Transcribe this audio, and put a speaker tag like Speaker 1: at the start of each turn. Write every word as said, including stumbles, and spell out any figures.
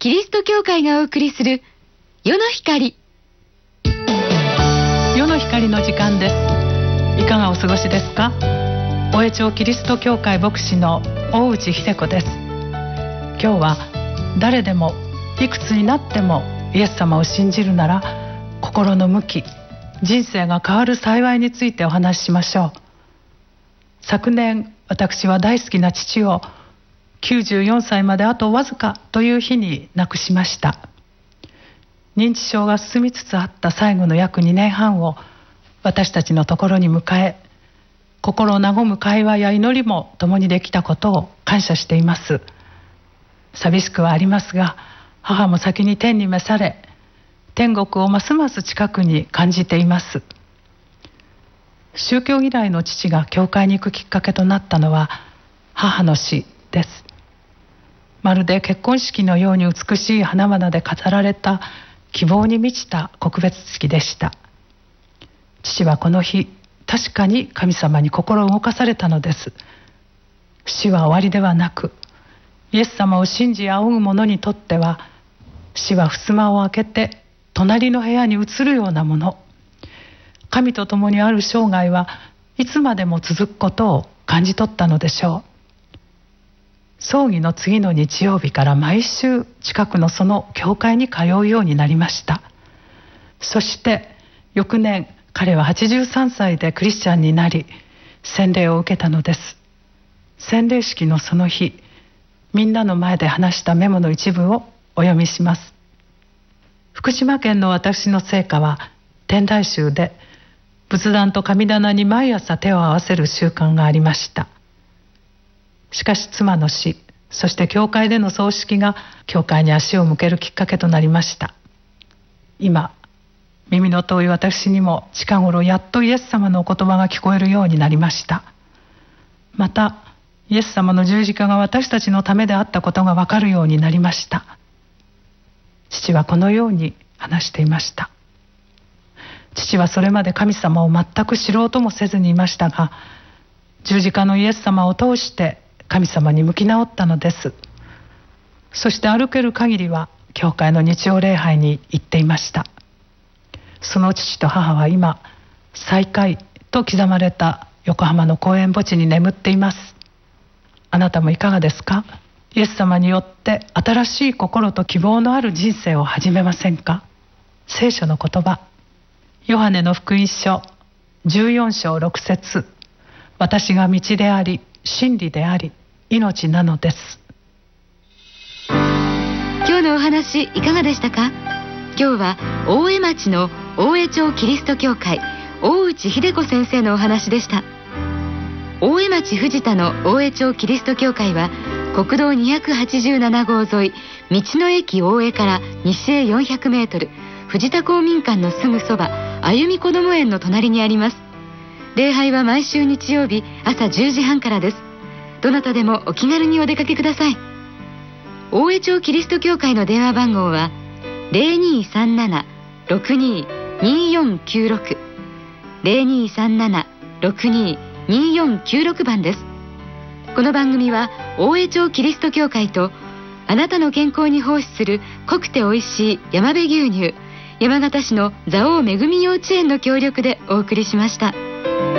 Speaker 1: キリスト教会がお送りする世の光。
Speaker 2: 世の光の時間です。いかがお過ごしですか？大江町キリスト教会牧師の大内秀子です。今日は誰でもいくつになってもイエス様を信じるなら心の向き、人生が変わる幸いについてお話ししましょう。昨年私は大好きな父をきゅうじゅうよんさいまであとわずかという日に亡くしました。認知症が進みつつあった最後の約にねんはんを私たちのところに迎え、心を和む会話や祈りも共にできたことを感謝しています。寂しくはありますが、母も先に天に召され、天国をますます近くに感じています。宗教嫌いの父が教会に行くきっかけとなったのは母の死です。まるで結婚式のように美しい花々で飾られた希望に満ちた告別式でした。父はこの日、確かに神様に心を動かされたのです。死は終わりではなく、イエス様を信じ仰ぐ者にとっては、死は襖を開けて隣の部屋に移るようなもの。神と共にある生涯はいつまでも続くことを感じ取ったのでしょう。葬儀の次の日曜日から毎週近くのその教会に通うようになりました。そして翌年、彼ははちじゅうさんさいでクリスチャンになり、洗礼を受けたのです。洗礼式のその日、みんなの前で話したメモの一部をお読みします。福島県の私の生家は天台宗で、仏壇と神棚に毎朝手を合わせる習慣がありました。しかし妻の死、そして教会での葬式が教会に足を向けるきっかけとなりました。今、耳の遠い私にも近頃やっとイエス様のお言葉が聞こえるようになりました。また、イエス様の十字架が私たちのためであったことがわかるようになりました。父はこのように話していました。父はそれまで神様を全く知ろうともせずにいましたが、十字架のイエス様を通して神様に向き直ったのです。そして歩ける限りは教会の日曜礼拝に行っていました。その父と母は今、再会と刻まれた横浜の公園墓地に眠っています。あなたもいかがですか？イエス様によって新しい心と希望のある人生を始めませんか？聖書の言葉、ヨハネの福音書じゅうよんしょうろくせつ、私が道であり真理であり命なのです。
Speaker 1: 今日のお話いかがでしたか？今日は大江町の大江町キリスト教会大内秀子先生のお話でした。大江町藤田の大江町キリスト教会は国道にひゃくはちじゅうななごう沿い、道の駅大江から西へよんひゃくメートル、藤田公民館のすぐそば、歩みこども園の隣にあります。礼拝は毎週日曜日朝じゅうじはんからです。どなたでもお気軽にお出かけください。大江町キリスト教会の電話番号は ゼロにーさんなな ろくにー にーよんきゅうろく ゼロにーさんなな ろくにー にーよんきゅうろく 番です。この番組は大江町キリスト教会とあなたの健康に奉仕する濃くておいしい山辺牛乳、山形市の蔵王めぐみ幼稚園の協力でお送りしました。